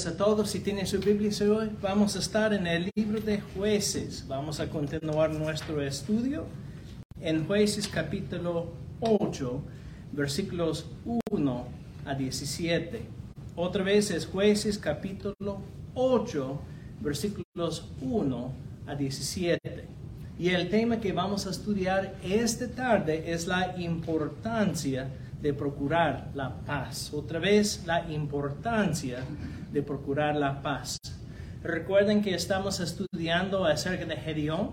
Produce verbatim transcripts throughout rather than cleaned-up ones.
a todos. Si tienen su Biblia hoy, vamos a estar en el libro de Jueces. Vamos a continuar nuestro estudio en Jueces capítulo ocho, versículos uno a diecisiete. Otra vez es Jueces capítulo ocho, versículos uno a diecisiete. Y el tema que vamos a estudiar esta tarde es la importancia de procurar la paz. Otra vez, la importancia de procurar la paz. Recuerden que estamos estudiando acerca de Gedeón.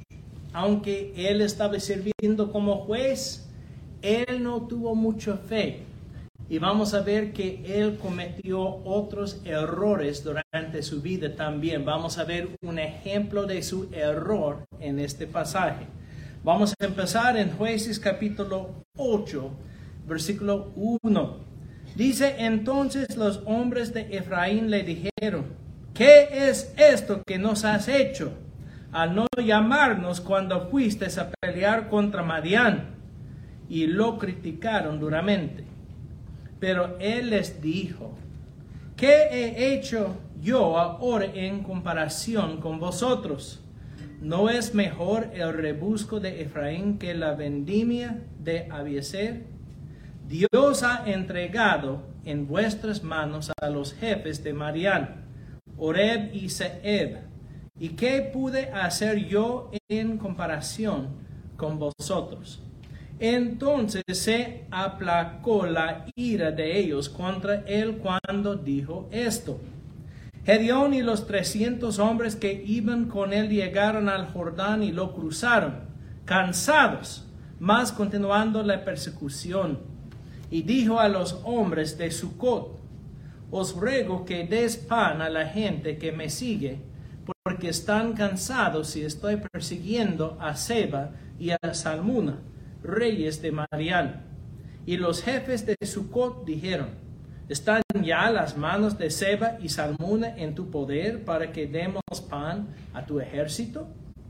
Aunque él estaba sirviendo como juez, él no tuvo mucha fe. Y vamos a ver que él cometió otros errores durante su vida también. Vamos a ver un ejemplo de su error en este pasaje. Vamos a empezar en Jueces capítulo ocho, versículo uno. Dice: entonces los hombres de Efraín le dijeron: ¿qué es esto que nos has hecho al no llamarnos cuando fuiste a pelear contra Madián? Y lo criticaron duramente. Pero él les dijo: ¿qué he hecho yo ahora en comparación con vosotros? ¿No es mejor el rebusco de Efraín que la vendimia de Abiezer? Dios ha entregado en vuestras manos a los jefes de Madián, Oreb y Zeeb. ¿Y qué pude hacer yo en comparación con vosotros? Entonces se aplacó la ira de ellos contra él cuando dijo esto. Gedeón y los trescientos hombres que iban con él llegaron al Jordán y lo cruzaron, cansados, mas continuando la persecución. Y dijo a los hombres de Sucot: os ruego que des pan a la gente que me sigue, porque están cansados y estoy persiguiendo a Seba y a Salmuna, reyes de Madián. Y los jefes de Sucot dijeron: ¿están ya las manos de Seba y Salmuna en tu poder para que demos pan a tu ejército?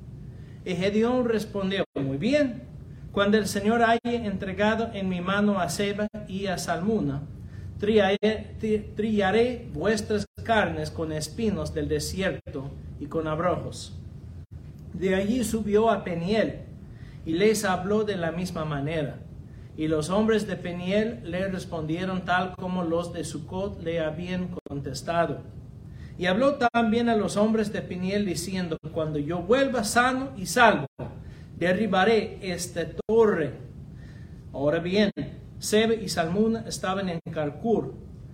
Y Gedeón respondió: muy bien, cuando el Señor haya entregado en mi mano a Seba y a Salmuna, trillaré, trillaré vuestras carnes con espinos del desierto y con abrojos. De allí subió a Peniel y les habló de la misma manera. Y los hombres de Peniel le respondieron tal como los de Sucot le habían contestado. Y habló también a los hombres de Peniel diciendo: cuando yo vuelva sano y salvo, derribaré esta torre. Ahora bien, Seba y Salmuna estaban en Carcur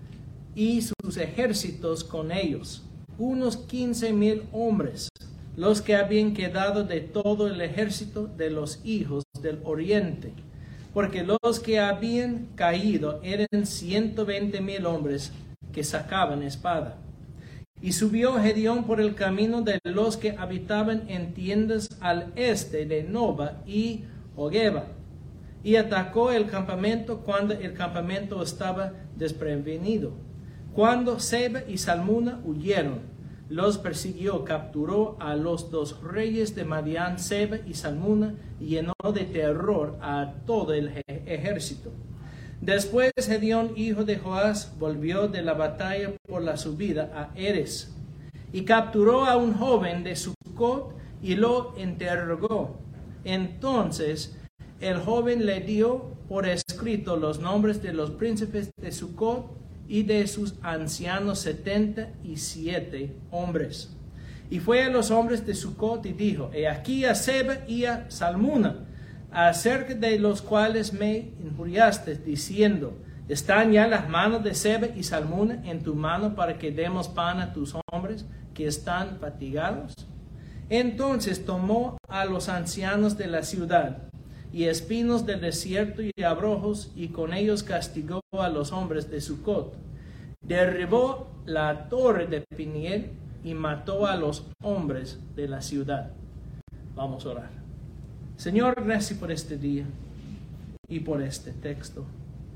y sus ejércitos con ellos, unos quince mil hombres, los que habían quedado de todo el ejército de los hijos del oriente, porque los que habían caído eran ciento veinte mil hombres que sacaban espada. Y subió Gedeón por el camino de los que habitaban en tiendas al este de Noba y Hogeba, y atacó el campamento cuando el campamento estaba desprevenido. Cuando Seba y Salmuna huyeron, los persiguió, capturó a los dos reyes de Madián, Seba y Salmuna, y llenó de terror a todo el ejército. Después Gedeón, hijo de Joás, volvió de la batalla por la subida a Eres, y capturó a un joven de Sucot y lo interrogó. Entonces el joven le dio por escrito los nombres de los príncipes de Sucot y de sus ancianos setenta y siete hombres. Y fue a los hombres de Sucot y dijo: he aquí a Seba y a Salmuna, acerca de los cuales me injuriaste, diciendo: ¿están ya las manos de Seba y Salmuna en tu mano para que demos pan a tus hombres que están fatigados? Entonces tomó a los ancianos de la ciudad y espinos del desierto y abrojos, y con ellos castigó a los hombres de Sucot. Derribó la torre de Peniel y mató a los hombres de la ciudad. Vamos a orar. Señor, gracias por este día y por este texto.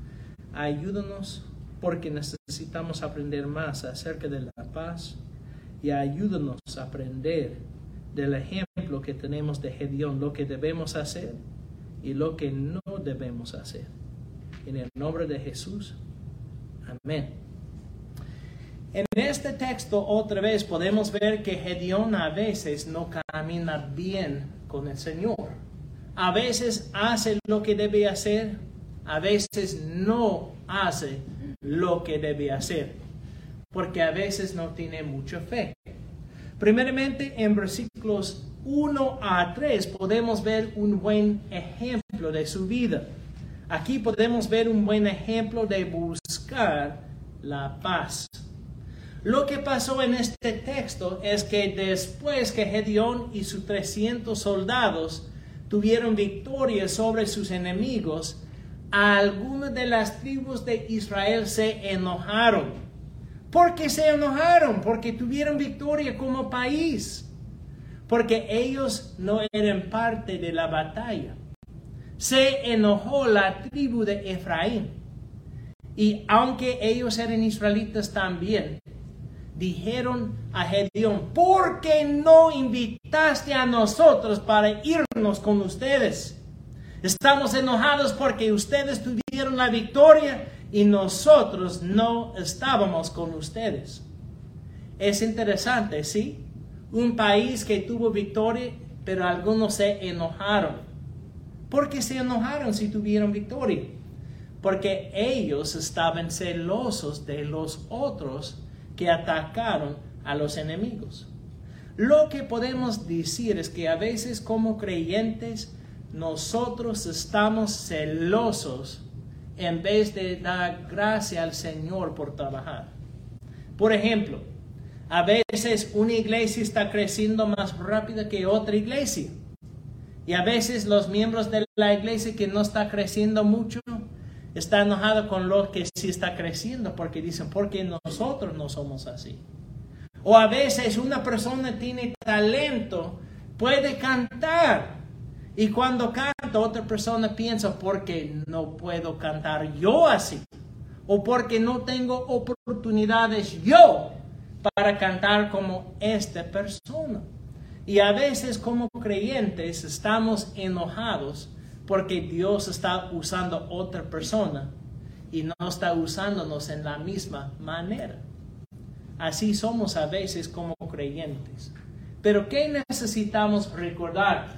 Ayúdanos, porque necesitamos aprender más acerca de la paz, y ayúdanos a aprender del ejemplo que tenemos de Gedeón, lo que debemos hacer y lo que no debemos hacer. En el nombre de Jesús. Amén. En este texto otra vez podemos ver que Gedeón a veces no camina bien con el Señor. A veces hace lo que debe hacer, a veces no hace lo que debe hacer, porque a veces no tiene mucha fe. Primeramente, en versículos uno a tres podemos ver un buen ejemplo de su vida. Aquí podemos ver un buen ejemplo de buscar la paz. Lo que pasó en este texto es que después que Gedeón y sus trescientos soldados tuvieron victoria sobre sus enemigos, algunas de las tribus de Israel se enojaron. ¿Por qué se enojaron? Porque tuvieron victoria como país. Porque ellos no eran parte de la batalla. Se enojó la tribu de Efraín. Y aunque ellos eran israelitas también, dijeron a Gedeón: ¿por qué no invitaste a nosotros para irnos con ustedes? Estamos enojados porque ustedes tuvieron la victoria y nosotros no estábamos con ustedes. Es interesante, ¿sí? Un país que tuvo victoria, pero algunos se enojaron. ¿Por qué se enojaron si tuvieron victoria? Porque ellos estaban celosos de los otros que atacaron a los enemigos. Lo que podemos decir es que a veces como creyentes nosotros estamos celosos en vez de dar gracias al Señor por trabajar. Por ejemplo, a veces una iglesia está creciendo más rápido que otra iglesia. Y a veces los miembros de la iglesia que no está creciendo mucho están enojados con los que sí está creciendo, porque dicen: ¿por qué nosotros no somos así? O a veces una persona tiene talento, puede cantar, y cuando canta otra persona piensa: ¿por qué no puedo cantar yo así? O porque no tengo oportunidades yo para cantar como esta persona. Y a veces como creyentes estamos enojados porque Dios está usando otra persona y no está usándonos en la misma manera. Así somos a veces como creyentes. Pero ¿qué necesitamos recordar?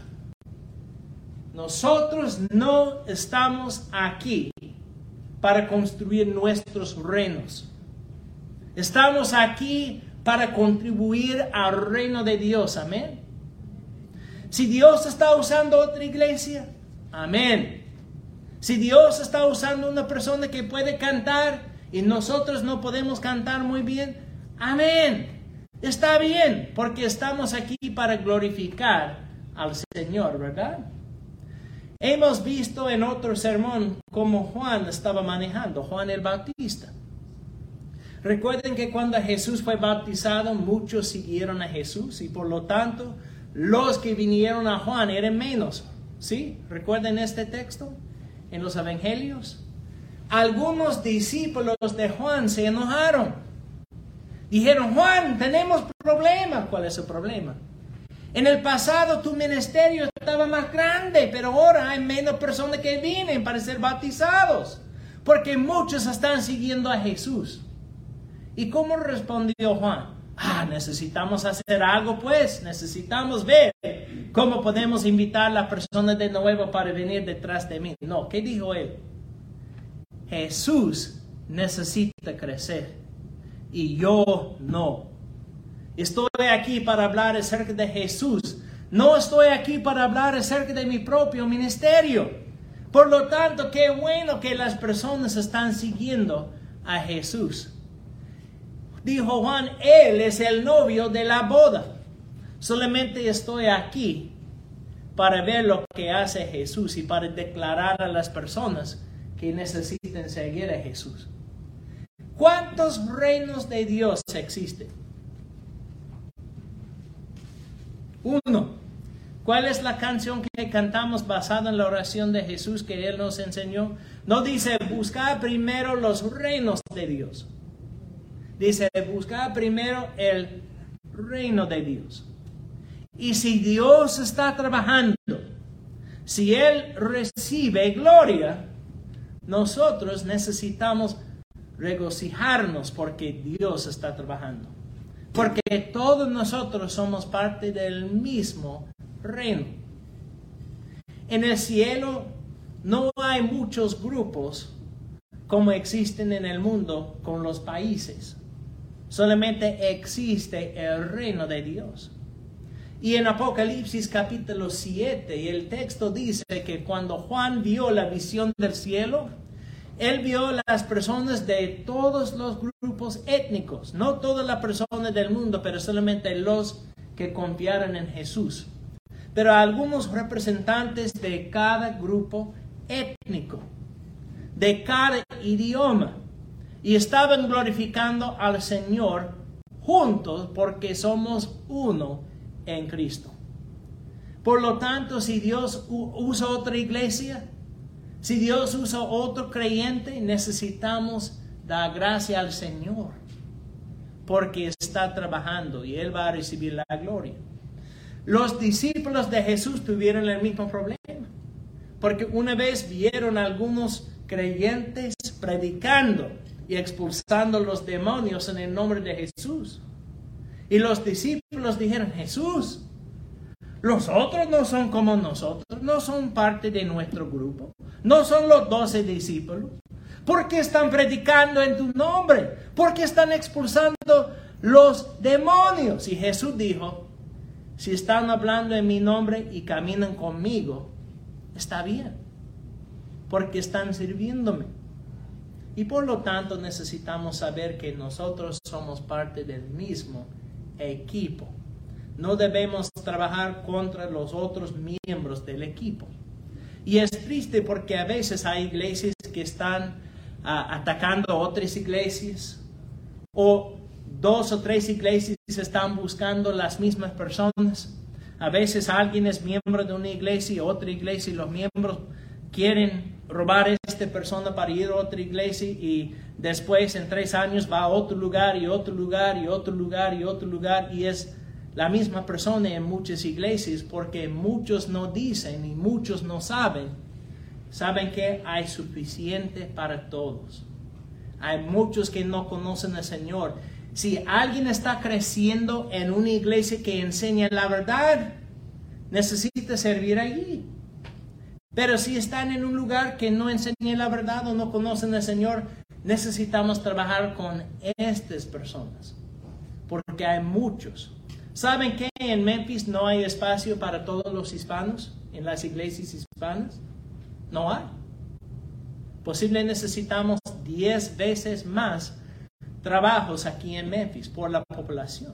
Nosotros no estamos aquí para construir nuestros reinos. Estamos aquí para contribuir al reino de Dios. Amén. Si Dios está usando otra iglesia, amén. Si Dios está usando una persona que puede cantar y nosotros no podemos cantar muy bien, amén. Está bien, porque estamos aquí para glorificar al Señor, ¿verdad? Hemos visto en otro sermón cómo Juan estaba manejando, Juan el Bautista. Recuerden que cuando Jesús fue bautizado, muchos siguieron a Jesús y por lo tanto los que vinieron a Juan eran menos. ¿Sí? ¿Recuerden este texto en los evangelios? Algunos discípulos de Juan se enojaron. Dijeron: Juan, tenemos problema. ¿Cuál es el problema? En el pasado tu ministerio estaba más grande, pero ahora hay menos personas que vienen para ser bautizados, porque muchos están siguiendo a Jesús. ¿Y cómo respondió Juan? Ah, necesitamos hacer algo pues, necesitamos ver cómo podemos invitar a las personas de nuevo para venir detrás de mí. No, ¿qué dijo él? Jesús necesita crecer y yo no. Estoy aquí para hablar acerca de Jesús. No estoy aquí para hablar acerca de mi propio ministerio. Por lo tanto, qué bueno que las personas están siguiendo a Jesús. Dijo Juan: Él es el novio de la boda. Solamente estoy aquí para ver lo que hace Jesús y para declarar a las personas que necesitan seguir a Jesús. ¿Cuántos reinos de Dios existen? Uno. ¿Cuál es la canción que cantamos basada en la oración de Jesús que Él nos enseñó? No dice: buscar primero los reinos de Dios. Dice: buscar primero el reino de Dios. Y si Dios está trabajando, si Él recibe gloria, nosotros necesitamos regocijarnos porque Dios está trabajando. Porque todos nosotros somos parte del mismo reino. En el cielo no hay muchos grupos como existen en el mundo con los países. Solamente existe el reino de Dios. Y en Apocalipsis capítulo siete, el texto dice que cuando Juan vio la visión del cielo, él vio las personas de todos los grupos étnicos, no todas las personas del mundo, pero solamente los que confiaron en Jesús. Pero algunos representantes de cada grupo étnico, de cada idioma, y estaban glorificando al Señor juntos porque somos uno en Cristo. Por lo tanto, si Dios usa otra iglesia, si Dios usa otro creyente, necesitamos dar gracia al Señor porque está trabajando y Él va a recibir la gloria. Los discípulos de Jesús tuvieron el mismo problema porque una vez vieron a algunos creyentes predicando y expulsando los demonios en el nombre de Jesús. Y los discípulos dijeron: Jesús, los otros no son como nosotros, no son parte de nuestro grupo, no son los doce discípulos. ¿Por qué están predicando en tu nombre? ¿Por qué están expulsando los demonios? Y Jesús dijo: si están hablando en mi nombre y caminan conmigo, está bien, porque están sirviéndome. Y por lo tanto necesitamos saber que nosotros somos parte del mismo equipo. No debemos trabajar contra los otros miembros del equipo. Y es triste porque a veces hay iglesias que están uh, atacando a otras iglesias, o dos o tres iglesias están buscando las mismas personas. A veces alguien es miembro de una iglesia y otra iglesia, y los miembros quieren robar a esta persona para ir a otra iglesia, y después en tres años va a otro lugar y otro lugar y otro lugar y otro lugar, y es la misma persona en muchas iglesias porque muchos no dicen y muchos no saben. Saben que hay suficiente para todos. Hay muchos que no conocen al Señor. Si alguien está creciendo en una iglesia que enseña la verdad, necesita servir allí. Pero si están en un lugar que no enseña la verdad o no conocen al Señor, necesitamos trabajar con estas personas, porque hay muchos. ¿Saben que en Memphis no hay espacio para todos los hispanos en las iglesias hispanas? No hay. Posible necesitamos diez veces más trabajos aquí en Memphis por la población.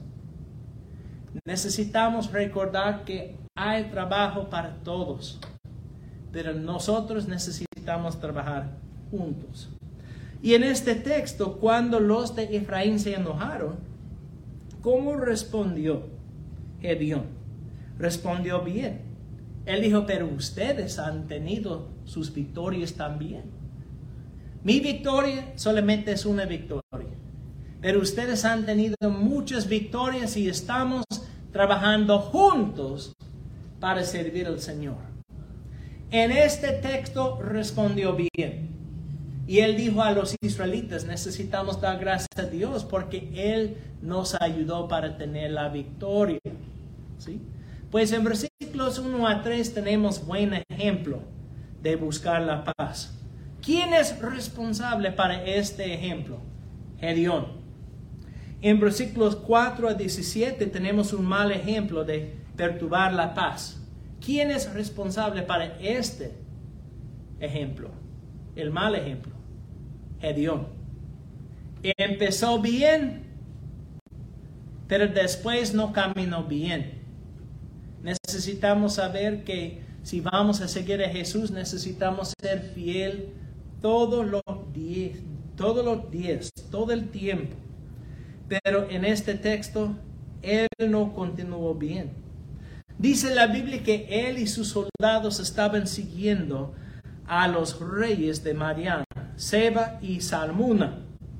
Necesitamos recordar que hay trabajo para todos, pero nosotros necesitamos trabajar juntos. Y en este texto, cuando los de Efraín se enojaron, ¿cómo respondió Gedeón? Respondió bien. Él dijo: pero ustedes han tenido sus victorias también. Mi victoria solamente es una victoria, pero ustedes han tenido muchas victorias y estamos trabajando juntos para servir al Señor. En este texto respondió bien. Y él dijo a los israelitas: necesitamos dar gracias a Dios porque Él nos ayudó para tener la victoria. ¿Sí? Pues en versículos uno a tres tenemos buen ejemplo de buscar la paz. ¿Quién es responsable para este ejemplo? Gedeón. En versículos cuatro a diecisiete tenemos un mal ejemplo de perturbar la paz. ¿Quién es responsable para este ejemplo? El mal ejemplo. Gedeón. Empezó bien, pero después no caminó bien. Necesitamos saber que si vamos a seguir a Jesús, necesitamos ser fiel todos los días, todos los días, todo el tiempo. Pero en este texto, él no continuó bien. Dice la Biblia que él y sus soldados estaban siguiendo a los reyes de Madián, Seba y Salmuna.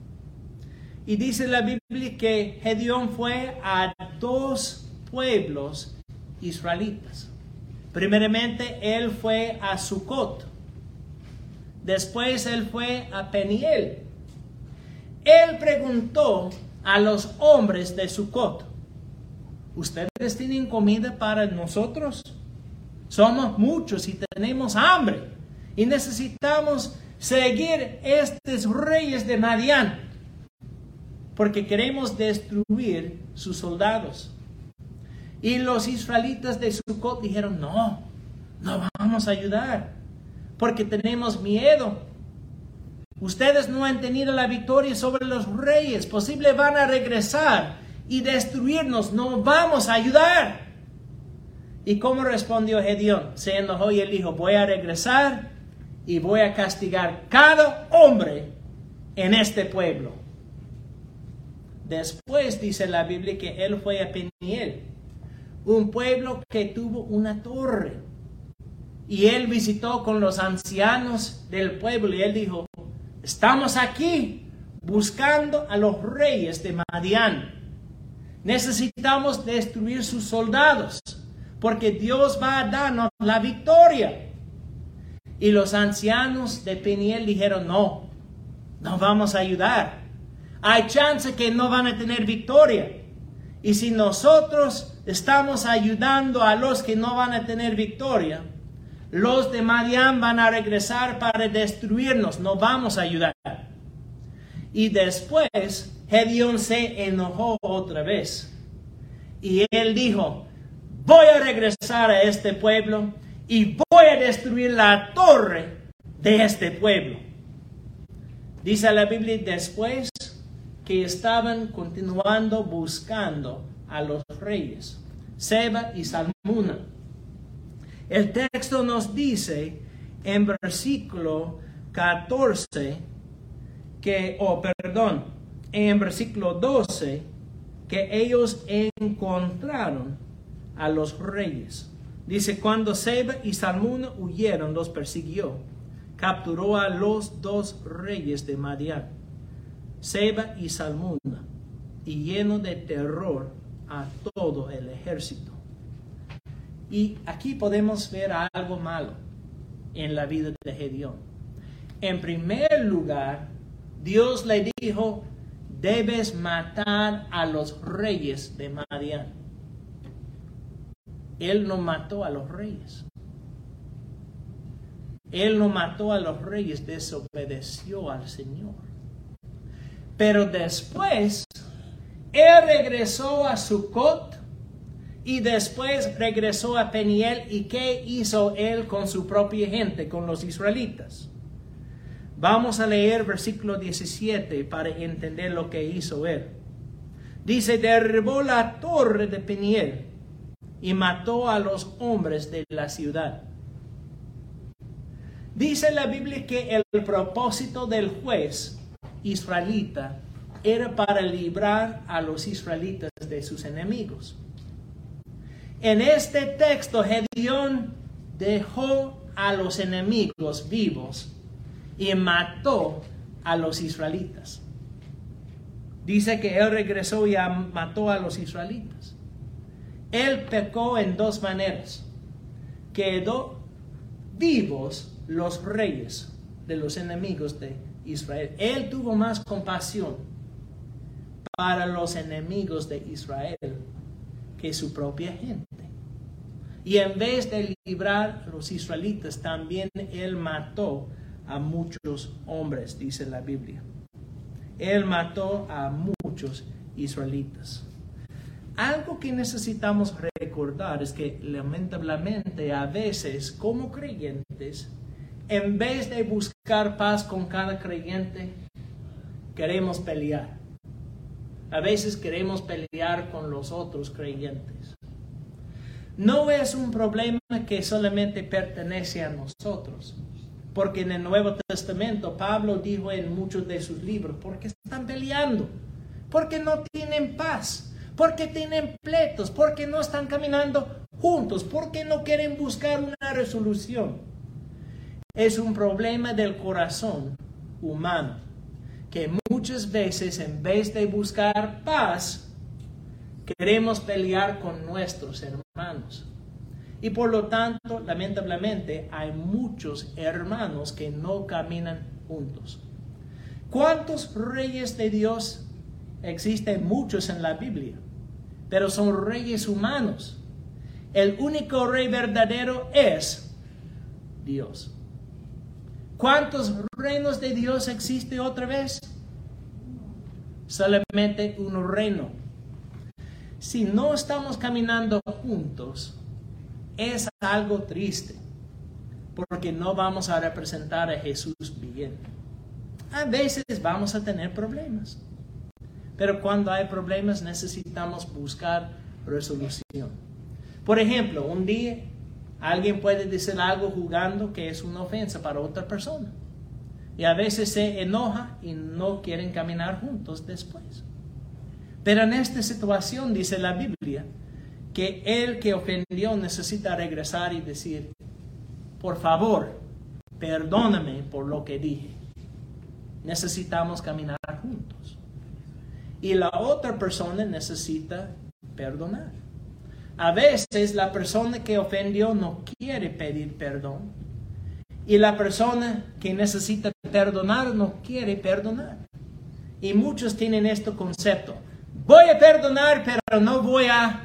Y dice la Biblia que Gedeón fue a dos pueblos israelitas. Primeramente él fue a Sucot. Después él fue a Peniel. Él preguntó a los hombres de Sucot, ¿ustedes tienen comida para nosotros? Somos muchos y tenemos hambre y necesitamos seguir estos reyes de Madián porque queremos destruir sus soldados. Y los israelitas de Sucot dijeron, no, no vamos a ayudar porque tenemos miedo. Ustedes no han tenido la victoria sobre los reyes. Posible van a regresar y destruirnos. No vamos a ayudar. ¿Y cómo respondió Gedeón? Se enojó y él dijo, voy a regresar y voy a castigar cada hombre en este pueblo. Después dice la Biblia que él fue a Peniel, un pueblo que tuvo una torre. Y él visitó con los ancianos del pueblo y él dijo, estamos aquí buscando a los reyes de Madián. Necesitamos destruir sus soldados porque Dios va a darnos la victoria. Y los ancianos de Peniel dijeron, no, no vamos a ayudar. Hay chance que no van a tener victoria. Y si nosotros estamos ayudando a los que no van a tener victoria, los de Madián van a regresar para destruirnos. No vamos a ayudar. Y después Gedeón se enojó otra vez. Y él dijo, voy a regresar a este pueblo y voy a destruir la torre de este pueblo. Dice la Biblia después que estaban continuando buscando a los reyes, Seba y Salmuna. El texto nos dice en versículo catorce, que, oh, perdón, en versículo doce, que ellos encontraron a los reyes. Dice, cuando Seba y Salmuna huyeron, los persiguió. Capturó a los dos reyes de Madián, Seba y Salmuna, y lleno de terror a todo el ejército. Y aquí podemos ver algo malo en la vida de Gedeón. En primer lugar, Dios le dijo, debes matar a los reyes de Madián. Él no mató a los reyes. Él no mató a los reyes, desobedeció al Señor. Pero después, él regresó a Sucot y después regresó a Peniel. ¿Y qué hizo él con su propia gente, con los israelitas? Vamos a leer versículo diecisiete para entender lo que hizo él. Dice, derribó la torre de Peniel y mató a los hombres de la ciudad. Dice la Biblia que el propósito del juez israelita era para librar a los israelitas de sus enemigos. En este texto, Gedeón dejó a los enemigos vivos y mató a los israelitas. Dice que él regresó y mató a los israelitas. Él pecó en dos maneras. Quedó vivos los reyes de los enemigos de Israel. Él tuvo más compasión para los enemigos de Israel que su propia gente. Y en vez de librar a los israelitas, también él mató a muchos hombres, dice la Biblia. Él mató a muchos israelitas. Algo que necesitamos recordar es que lamentablemente a veces como creyentes, en vez de buscar paz con cada creyente, queremos pelear. A veces queremos pelear con los otros creyentes. No es un problema que solamente pertenece a nosotros. Porque en el Nuevo Testamento Pablo dijo en muchos de sus libros, ¿por qué están peleando? Porque no tienen paz. Porque tienen pleitos. Porque no están caminando juntos. Porque no quieren buscar una resolución. Es un problema del corazón humano, que muchas veces en vez de buscar paz, queremos pelear con nuestros hermanos. Y por lo tanto, lamentablemente, hay muchos hermanos que no caminan juntos. ¿Cuántos reyes de Dios existen? Muchos en la Biblia, pero son reyes humanos. El único rey verdadero es Dios. ¿Cuántos reinos de Dios existe otra vez? Solamente un reino. Si no estamos caminando juntos, es algo triste, porque no vamos a representar a Jesús bien. A veces vamos a tener problemas, pero cuando hay problemas necesitamos buscar resolución. Por ejemplo, un día alguien puede decir algo jugando que es una ofensa para otra persona, y a veces se enoja y no quieren caminar juntos después. Pero en esta situación dice la Biblia que el que ofendió necesita regresar y decir: por favor, perdóname por lo que dije. Necesitamos caminar juntos. Y la otra persona necesita perdonar. A veces la persona que ofendió no quiere pedir perdón. Y la persona que necesita perdonar no quiere perdonar. Y muchos tienen este concepto: voy a perdonar, pero no voy a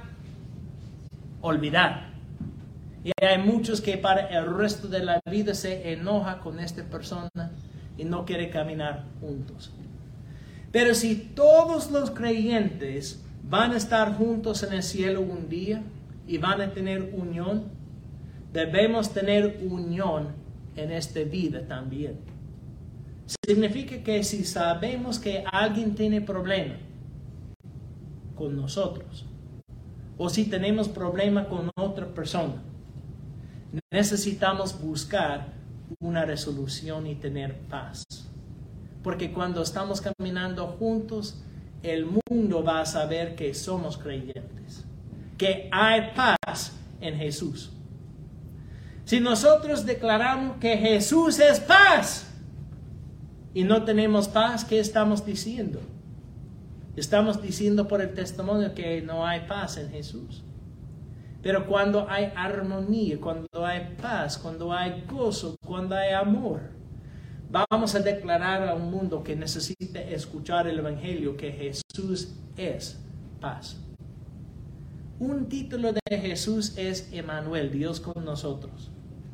olvidar. Y hay muchos que para el resto de la vida se enoja con esta persona y no quiere caminar juntos. Pero si todos los creyentes van a estar juntos en el cielo un día y van a tener unión, debemos tener unión en esta vida también. Significa que si sabemos que alguien tiene problema con nosotros, o si tenemos problema con otra persona, necesitamos buscar una resolución y tener paz. Porque cuando estamos caminando juntos, el mundo va a saber que somos creyentes, que hay paz en Jesús. Si nosotros declaramos que Jesús es paz y no tenemos paz, ¿qué estamos diciendo? Estamos diciendo por el testimonio que no hay paz en Jesús. Pero cuando hay armonía, cuando hay paz, cuando hay gozo, cuando hay amor, vamos a declarar a un mundo que necesita escuchar el Evangelio que Jesús es paz. Un título de Jesús es Emmanuel, Dios con nosotros.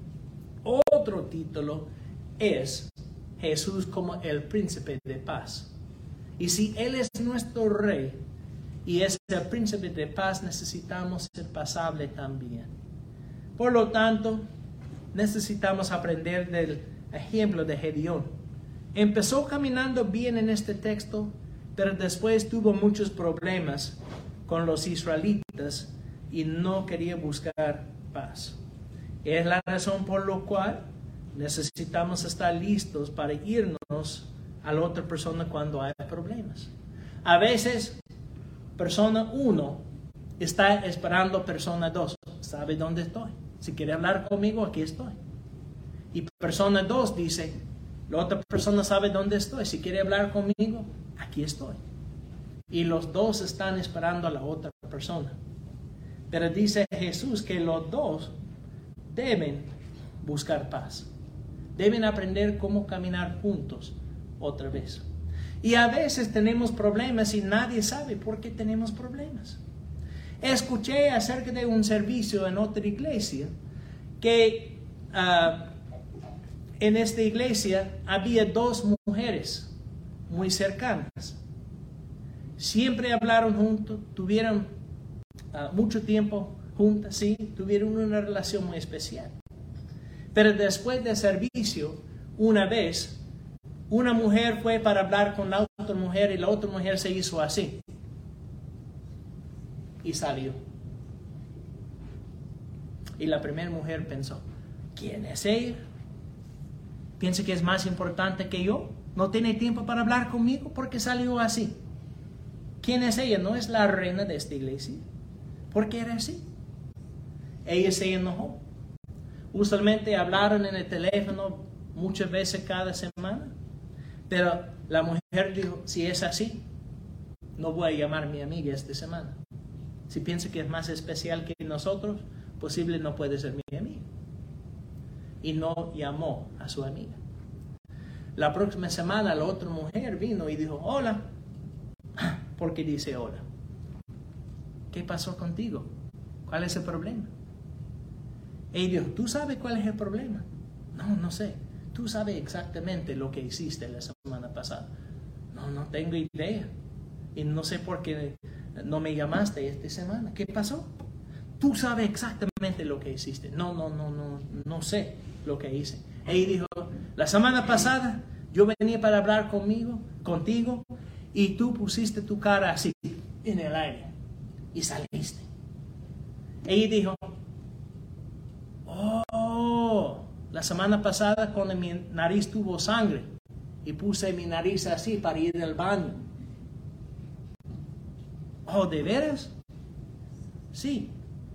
Otro título es Jesús como el príncipe de paz. Y si Él es nuestro rey y es el príncipe de paz, necesitamos ser pasable también. Por lo tanto, necesitamos aprender del ejemplo de Gedeón. Empezó caminando bien en este texto, pero después tuvo muchos problemas con los israelitas y no quería buscar paz. Es la razón por la cual necesitamos estar listos para irnos a la otra persona cuando hay problemas. A veces, persona uno está esperando persona dos. ¿Sabe dónde estoy? Si quiere hablar conmigo, aquí estoy. Y persona dos dice, la otra persona sabe dónde estoy. Si quiere hablar conmigo, aquí estoy. Y los dos están esperando a la otra persona. Pero dice Jesús que los dos deben buscar paz. Deben aprender cómo caminar juntos otra vez. Y a veces tenemos problemas y nadie sabe por qué tenemos problemas. Escuché acerca de un servicio en otra iglesia que uh, en esta iglesia había dos mujeres muy cercanas. Siempre hablaron juntos, tuvieron uh, mucho tiempo juntas, sí, tuvieron una relación muy especial. Pero después del servicio, una vez, una mujer fue para hablar con la otra mujer y la otra mujer se hizo así. Y salió. Y la primera mujer pensó, ¿quién es ella? ¿Piensa que es más importante que yo? ¿No tiene tiempo para hablar conmigo? ¿Por qué salió así? ¿Quién es ella? ¿No es la reina de esta iglesia? ¿Por qué era así? Ella se enojó. Usualmente hablaron en el teléfono muchas veces cada semana. Pero la mujer dijo, si es así, no voy a llamar a mi amiga esta semana. Si piensa que es más especial que nosotros, posible no puede ser mi amiga. Y no llamó a su amiga. La próxima semana la otra mujer vino y dijo, hola. ¿Por qué dice hola? ¿Qué pasó contigo? ¿Cuál es el problema? Y dijo, ¿tú sabes cuál es el problema? No, no sé. ¿Tú sabes exactamente lo que hiciste la semana pasada? No, no tengo idea. Y no sé por qué no me llamaste esta semana. ¿Qué pasó? Tú sabes exactamente lo que hiciste. No, no, no, no, no sé lo que hice. Y dijo, la semana pasada yo venía para hablar conmigo, contigo, y tú pusiste tu cara así en el aire y saliste. Ella dijo, oh, la semana pasada cuando mi nariz tuvo sangre y puse mi nariz así para ir al baño. Oh, ¿de veras? Sí.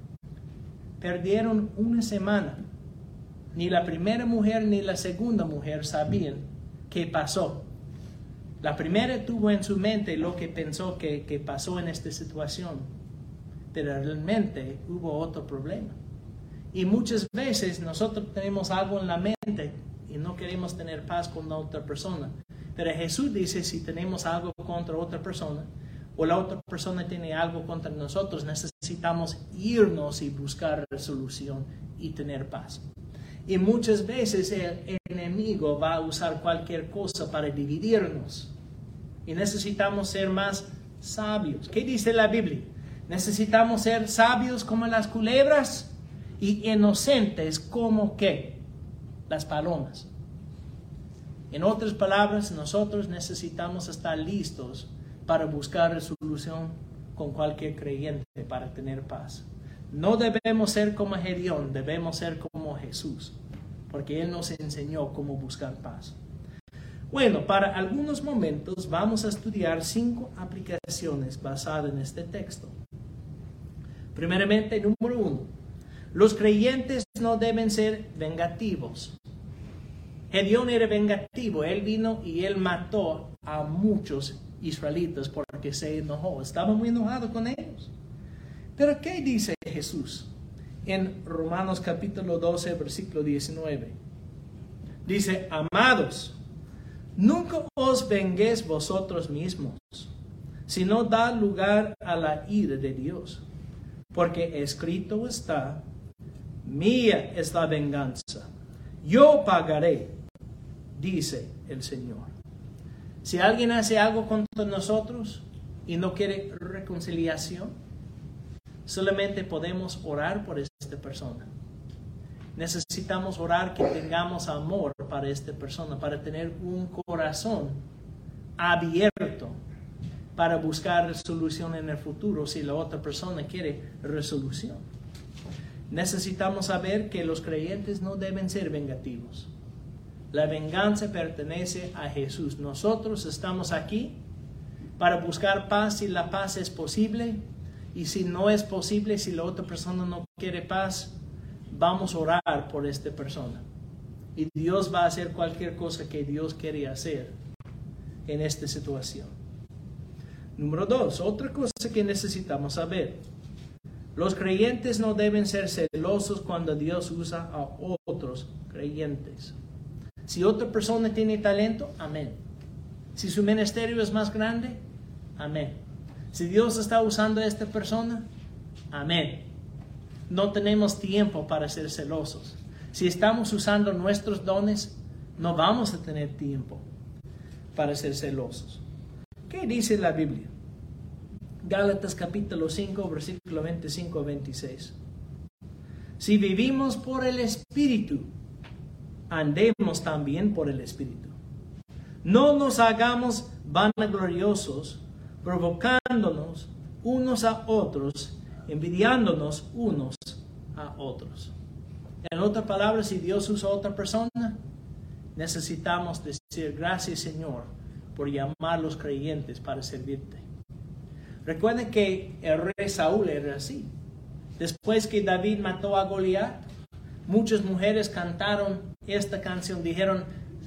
Perdieron una semana. Ni la primera mujer ni la segunda mujer sabían qué pasó. La primera tuvo en su mente lo que pensó que, que pasó en esta situación, pero realmente hubo otro problema. Y muchas veces nosotros tenemos algo en la mente y no queremos tener paz con la otra persona. Pero Jesús dice, si tenemos algo contra otra persona, o la otra persona tiene algo contra nosotros, necesitamos irnos y buscar resolución y tener paz. Y muchas veces el enemigo va a usar cualquier cosa para dividirnos. Y necesitamos ser más sabios. ¿Qué dice la Biblia? Necesitamos ser sabios como las culebras y inocentes como ¿qué? Las palomas. En otras palabras, nosotros necesitamos estar listos para buscar resolución con cualquier creyente para tener paz. No debemos ser como Gedeón, debemos ser como Jesús, porque Él nos enseñó cómo buscar paz. Bueno, para algunos momentos vamos a estudiar cinco aplicaciones basadas en este texto. Primeramente, número uno, los creyentes no deben ser vengativos. Gedeón era vengativo, él vino y él mató a muchos israelitas porque se enojó, estaba muy enojado con ellos. Pero ¿qué dice Jesús en Romanos capítulo doce, versículo diecinueve? Dice, amados, nunca os venguéis vosotros mismos, sino dad lugar a la ira de Dios, porque escrito está, mía es la venganza, yo pagaré, dice el Señor. Si alguien hace algo contra nosotros y no quiere reconciliación, solamente podemos orar por esta persona. Necesitamos orar que tengamos amor para esta persona, para tener un corazón abierto para buscar resolución en el futuro si la otra persona quiere resolución. Necesitamos saber que los creyentes no deben ser vengativos. La venganza pertenece a Jesús. Nosotros estamos aquí para buscar paz si la paz es posible. Y si no es posible, si la otra persona no quiere paz, vamos a orar por esta persona. Y Dios va a hacer cualquier cosa que Dios quiere hacer en esta situación. Número dos, otra cosa que necesitamos saber. Los creyentes no deben ser celosos cuando Dios usa a otros creyentes. Si otra persona tiene talento, amén. Si su ministerio es más grande, amén. Si Dios está usando a esta persona, amén. No tenemos tiempo para ser celosos. Si estamos usando nuestros dones, no vamos a tener tiempo para ser celosos. ¿Qué dice la Biblia? Gálatas capítulo cinco, versículo veinticinco a veintiséis. Si vivimos por el Espíritu, andemos también por el Espíritu. No nos hagamos vanagloriosos, provocándonos unos a otros, envidiándonos unos a otros. En otras palabras, si Dios usa a otra persona, necesitamos decir gracias, Señor, por llamar a los creyentes para servirte. Recuerden que el rey Saúl era así. Después que David mató a Goliat, muchas mujeres cantaron esta canción. Dijeron,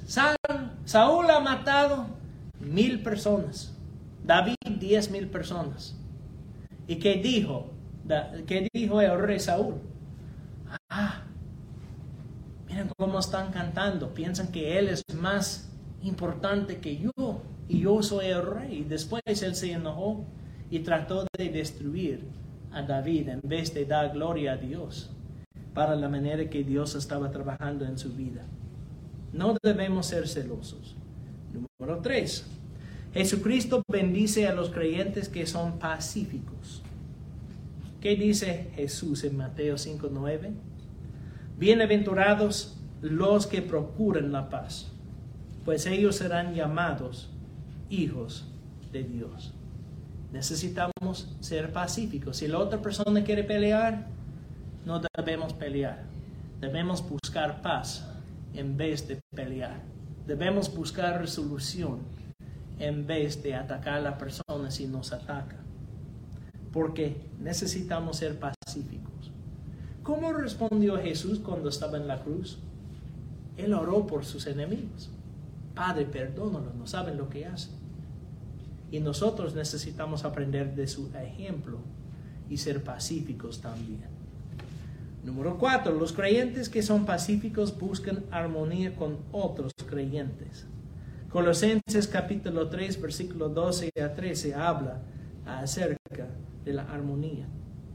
Saúl ha matado mil personas. David, diez mil personas. ¿Y qué dijo? ¿Qué dijo el rey Saúl? Ah, miren cómo están cantando. Piensan que él es más importante que yo, y yo soy el rey. Después él se enojó y trató de destruir a David en vez de dar gloria a Dios para la manera que Dios estaba trabajando en su vida. No debemos ser celosos. Número tres. Jesucristo bendice a los creyentes que son pacíficos. ¿Qué dice Jesús en Mateo cinco nueve? Bienaventurados los que procuran la paz, pues ellos serán llamados hijos de Dios. Necesitamos ser pacíficos. Si la otra persona quiere pelear, no debemos pelear. Debemos buscar paz en vez de pelear. Debemos buscar resolución en vez de atacar a la persona si nos ataca. Porque necesitamos ser pacíficos. ¿Cómo respondió Jesús cuando estaba en la cruz? Él oró por sus enemigos. Padre, perdónalos, no saben lo que hacen. Y nosotros necesitamos aprender de su ejemplo y ser pacíficos también. Número cuatro, los creyentes que son pacíficos buscan armonía con otros creyentes. Colosenses capítulo tres, versículos doce a trece habla acerca de la armonía.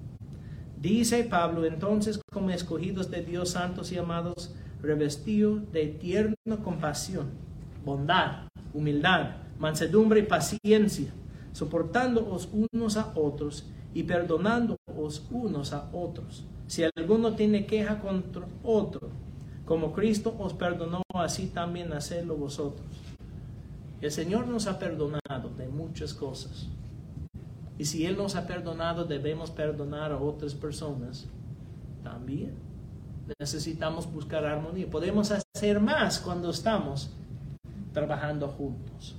Dice Pablo, entonces, como escogidos de Dios, santos y amados, revestidos de tierna compasión, bondad, humildad, mansedumbre y paciencia, soportándoos unos a otros y perdonándoos unos a otros. Si alguno tiene queja contra otro, como Cristo os perdonó, así también hacedlo vosotros. El Señor nos ha perdonado de muchas cosas. Y si Él nos ha perdonado, debemos perdonar a otras personas también. Necesitamos buscar armonía. Podemos hacer más cuando estamos trabajando juntos.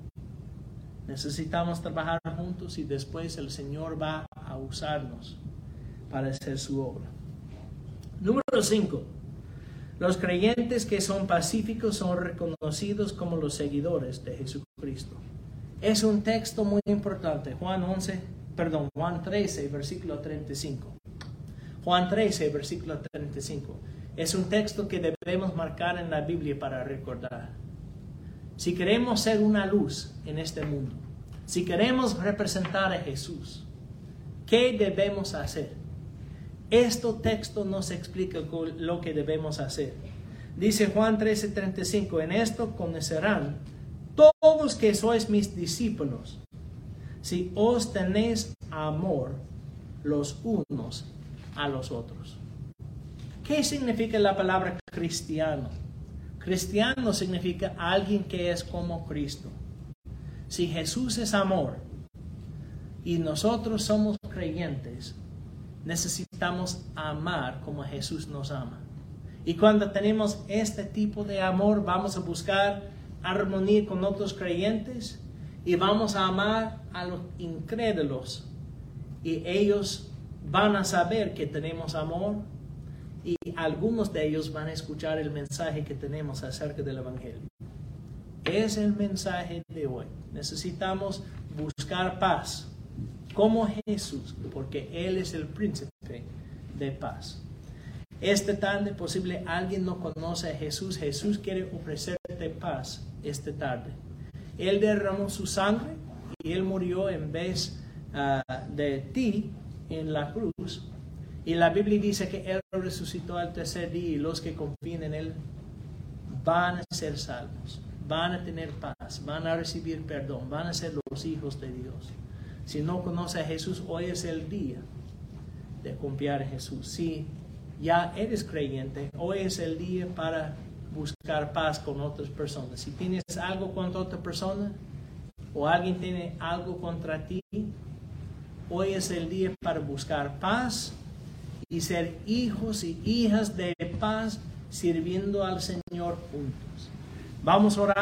Necesitamos trabajar juntos y después el Señor va a usarnos para hacer su obra. Número cinco. Los creyentes que son pacíficos son reconocidos como los seguidores de Jesucristo. Es un texto muy importante. Juan once, perdón, Juan trece, versículo treinta y cinco. Juan trece, versículo treinta y cinco. Es un texto que debemos marcar en la Biblia para recordar. Si queremos ser una luz en este mundo, si queremos representar a Jesús, ¿qué debemos hacer? Este texto nos explica lo que debemos hacer. Dice Juan trece, treinta y cinco, en esto conocerán todos que sois mis discípulos, si os tenéis amor los unos a los otros. ¿Qué significa la palabra cristiano? Cristiano significa alguien que es como Cristo. Si Jesús es amor y nosotros somos creyentes, necesitamos amar como Jesús nos ama. Y cuando tenemos este tipo de amor, vamos a buscar armonía con otros creyentes y vamos a amar a los incrédulos. Y ellos van a saber que tenemos amor y algunos de ellos van a escuchar el mensaje que tenemos acerca del Evangelio. Es el mensaje de hoy. Necesitamos buscar paz como Jesús, porque Él es el príncipe de paz. Esta tarde, posible alguien no conoce a Jesús. Jesús quiere ofrecerte paz esta tarde. Él derramó su sangre y Él murió en vez uh, de ti en la cruz. Y la Biblia dice que Él resucitó al tercer día y los que confían en Él van a ser salvos, van a tener paz, van a recibir perdón, van a ser los hijos de Dios. Si no conoces a Jesús, hoy es el día de confiar en Jesús. Si ya eres creyente, hoy es el día para buscar paz con otras personas. Si tienes algo contra otra persona o alguien tiene algo contra ti, hoy es el día para buscar paz y ser hijos y hijas de paz sirviendo al Señor juntos. Vamos a orar.